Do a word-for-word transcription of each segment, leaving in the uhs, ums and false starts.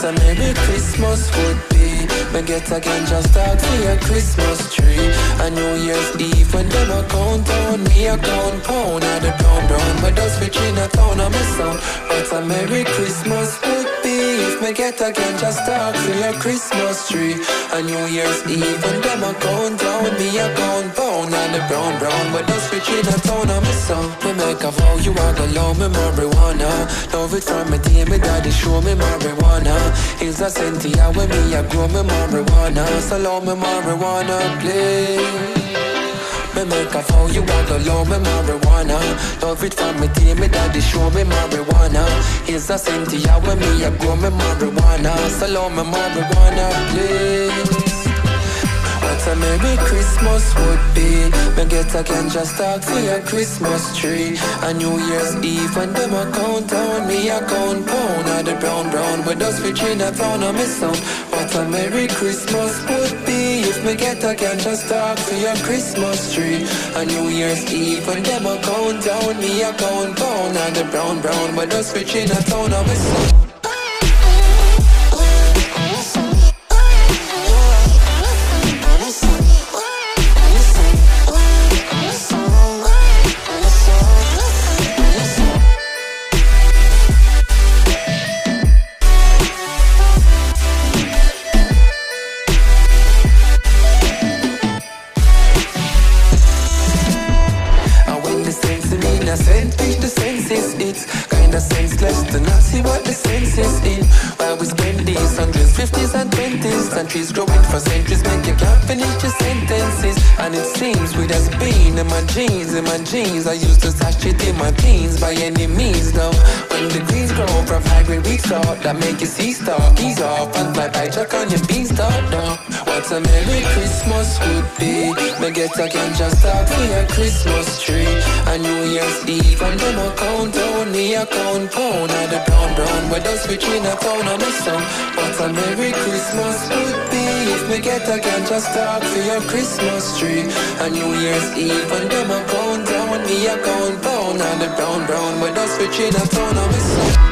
a Merry Christmas would be. Me get a ganja start for your Christmas tree. A New Year's Eve when them a count down, me a count pound. At the brown brown, but those switch in a town of me sound. But a Merry Christmas would be if me get a ganja start for your Christmas tree. A New Year's Eve when them a count down, me a count pound. At the brown brown, but those switch in a town of me sound. Me make a vow, you are gonna love me marijuana. Love it from me day, me daddy show me marijuana. Hills a Sentia when me a grow me marijuana. So love me marijuana, please. Me make a vow, you want to love me marijuana. Love it from me day, me daddy show me marijuana. Hills a Sentia when me a grow me marijuana. So love me marijuana, please. What a Merry Christmas would be. Me get a ganja start for your Christmas tree. A New Year's Eve when them a count down, me a count pound. At the brown brown with us switch in a town of me sound. What a Merry Christmas would be if me get a ganja start for your Christmas tree. A New Year's Eve when them a count down, me a count pound. At the brown brown with us switch in a town of me sound. Centuries growing for centuries, make you can't finish your sentences. And it seems with us being in my jeans, in my jeans I used to stash it in my teens by any means. Now when the greens grow from high grade wheat start, that make you see star, ease off and fly by jack on your beanstalk. Now what a Merry Christmas would be. Me get a ganja start for your Christmas tree. A New Year's Eve and them a count down, me a count pound. At the brown brown with us switch in a town of me sound. What a Merry Christmas would be if me get a ganja start for your Christmas tree. A New Year's Eve when them a count down, me a count pound. At the brown brown with us switch in a town of me sound.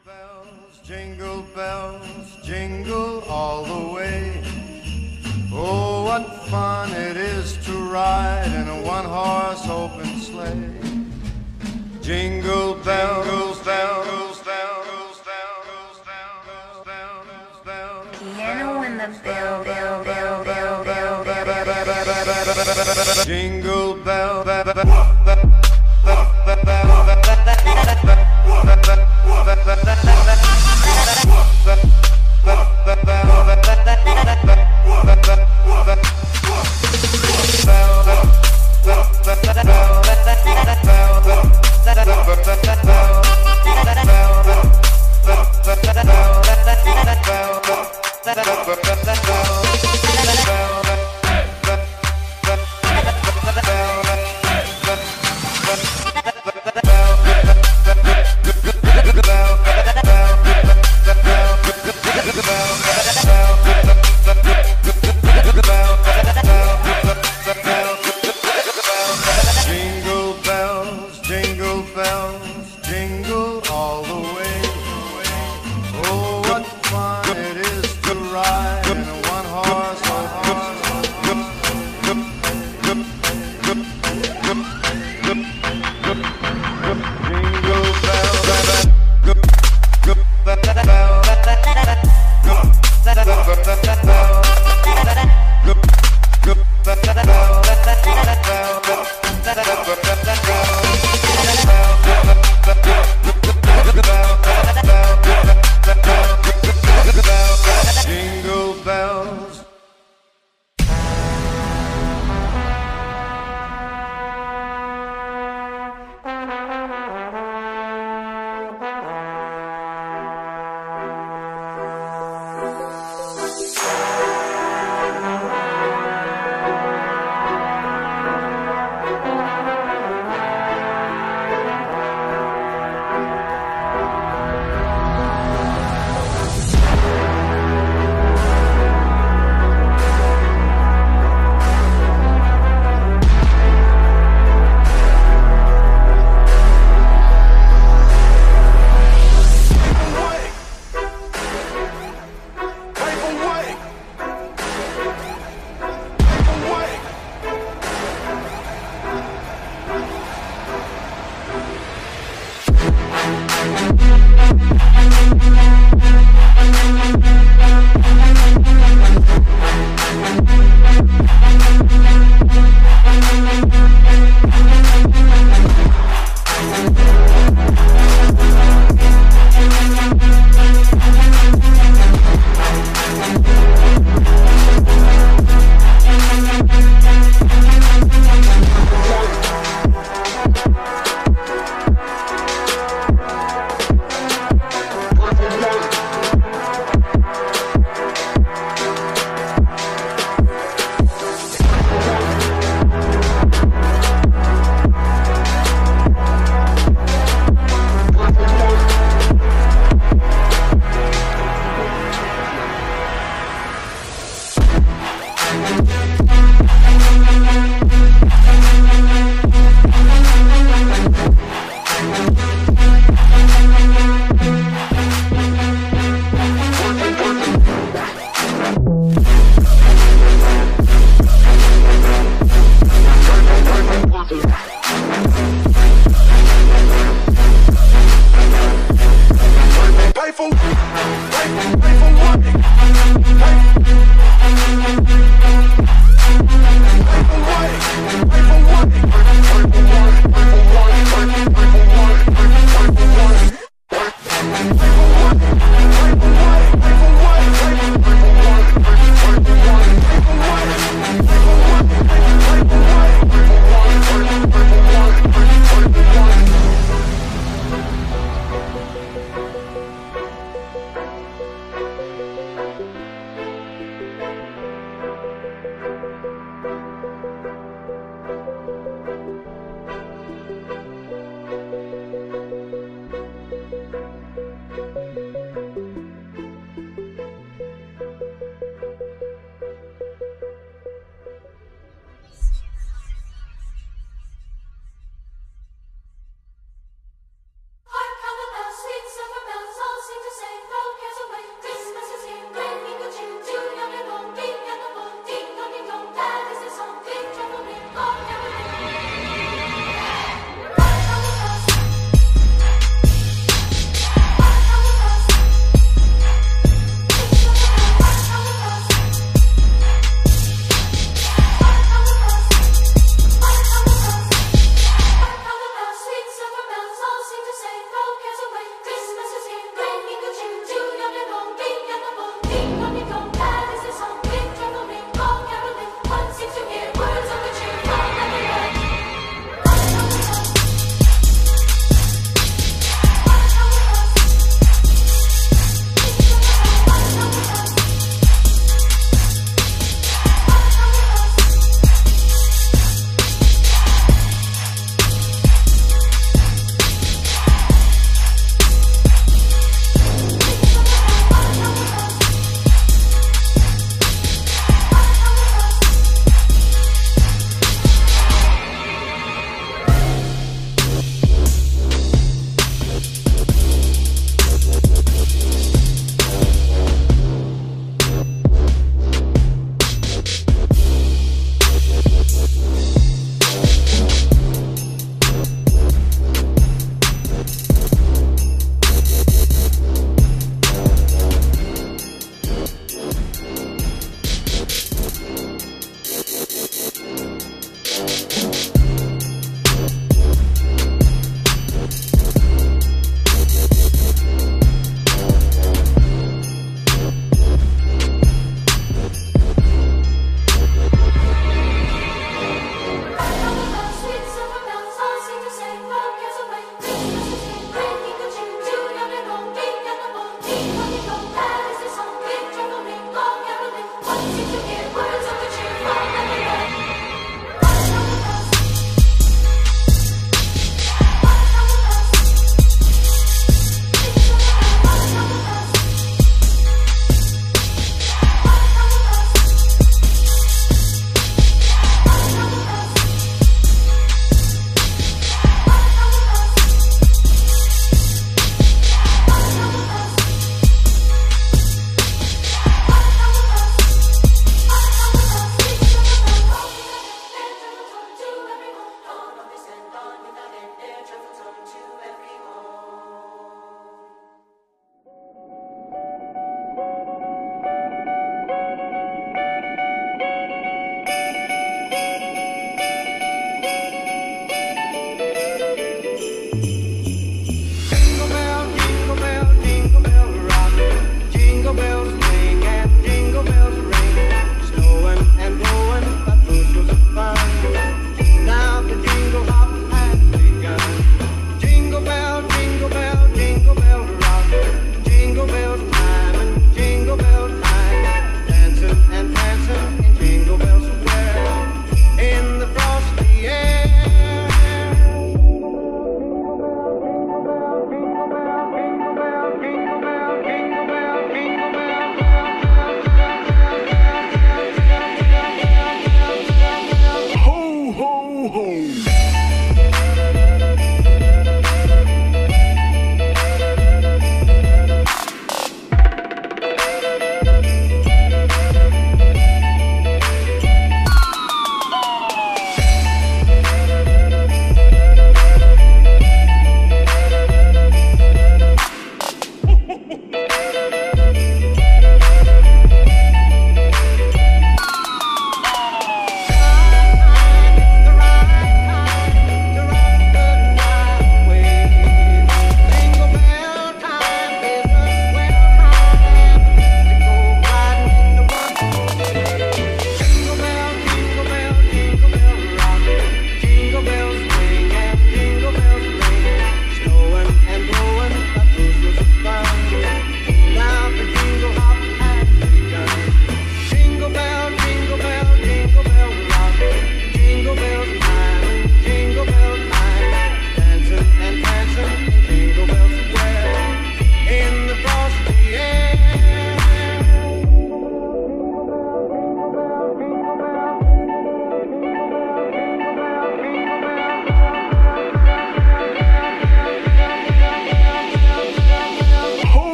bells, jingle bells, jingle all the way. Oh, what fun it is to ride in a one-horse open sleigh. Jingle bells, bells, bells, bells, bells, bells, bells, bells. Piano in the bell, bell, bell, bell, bell, bell, bell, bell. Jingle bell, bell, bell,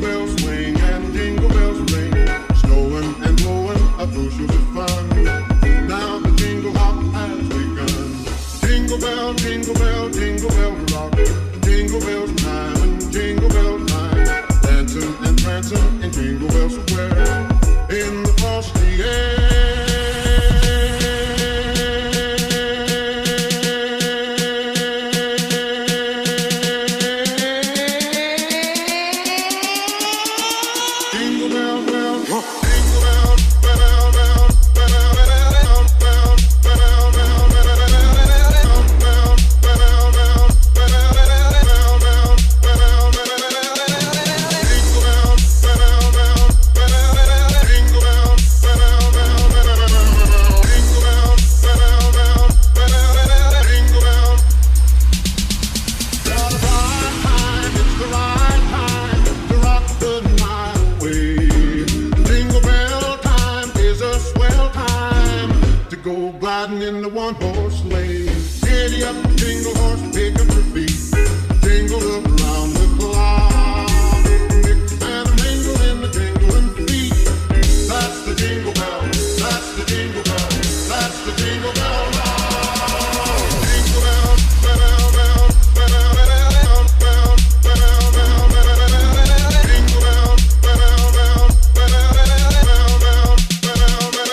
bells swing and jingle bells ring, snowing and blowing a bushel of fun. Now the jingle hop has begun. Jingle bell, jingle bell, jingle bell rock. Jingle bell time and jingle bell time. Dancing and prancing in Jingle Bell Square. In the frosty air. In the one-horse sleigh, giddy up, jingle horse, pick up your feet, jingle around the clock, mix and a mingle in the jingling feet. That's the jingle bell, that's the jingle bell, that's the jingle bell rock. Jingle bell, bell, bell, bell, bell, bell, bell, bell, bell, bell, jingle bell, bell, bell, bell, bell, bell, bell, bell.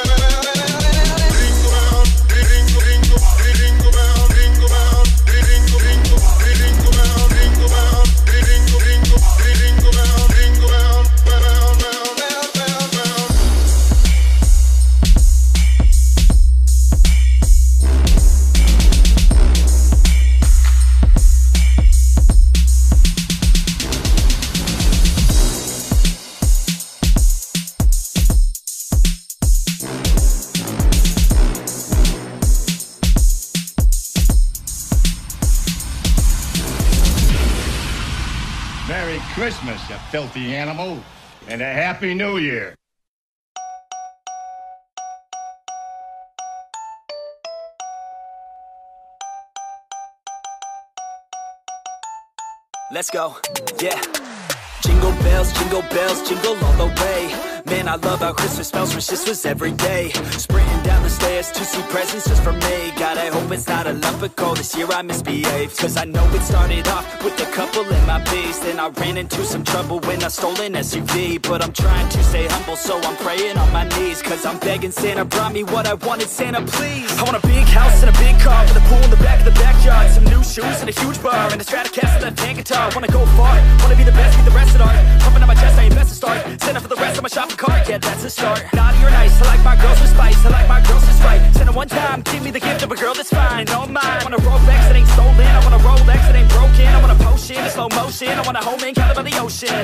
Merry Christmas, you filthy animal, and a Happy New Year. Let's go, yeah. Jingle bells, jingle bells, jingle all the way. Man, I love how Christmas smells, wish this was every day. Sprinting down the stairs to see presents just for me. God, I hope it's not a lump of coal this year I misbehaved. Cause I know it started off with a couple in my beast. Then I ran into some trouble when I stole an S U V. But I'm trying to stay humble, so I'm praying on my knees. Cause I'm begging Santa, brought me what I wanted, Santa, please. I want a big house and a big car with a pool in the back of the backyard. Some new shoes and a huge bar and a Stratocaster left-hand guitar. Wanna go far, wanna be the best, be the rest of art. Pumping on my chest, I ain't best to start. Santa for the rest of my shopping cart, yeah, that's a start. Naughty or nice, I like my girls with spice, I like my girls just right. Santa one time, give me the gift of a girl that's fine, all mine. I want a Rolex that ain't stolen, I want a Rolex that ain't broken. I want a potion in slow motion, I want a home in kind of by the ocean.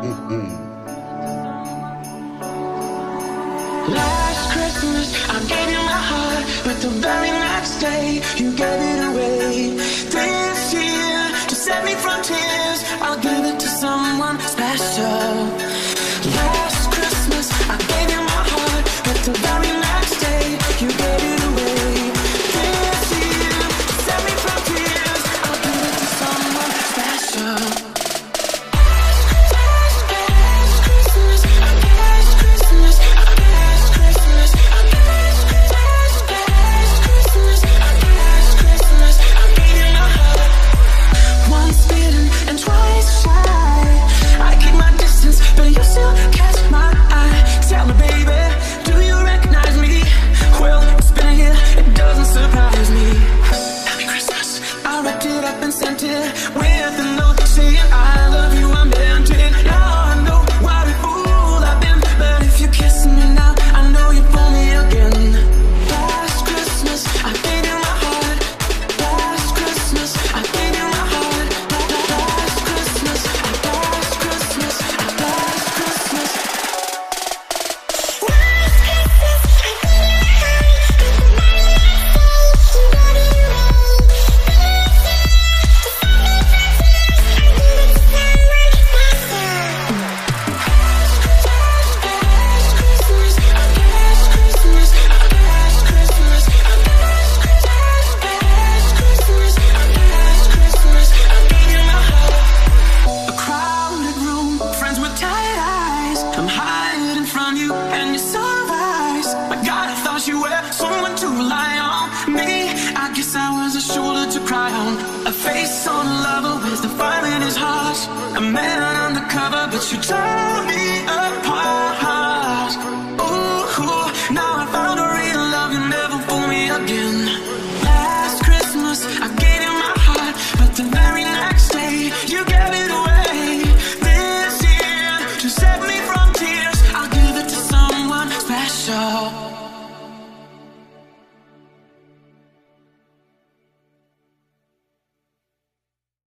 Last Christmas, I gave you my heart, but the very next day, you gave it away. This year, to set me from tears, I'll give it to someone special. Last Christmas, I gave you my heart, but the very next day, you gave it away. This year, to set me from tears, I'll give it to someone special. A face on a lover with the fire in his heart. A man undercover, but you turned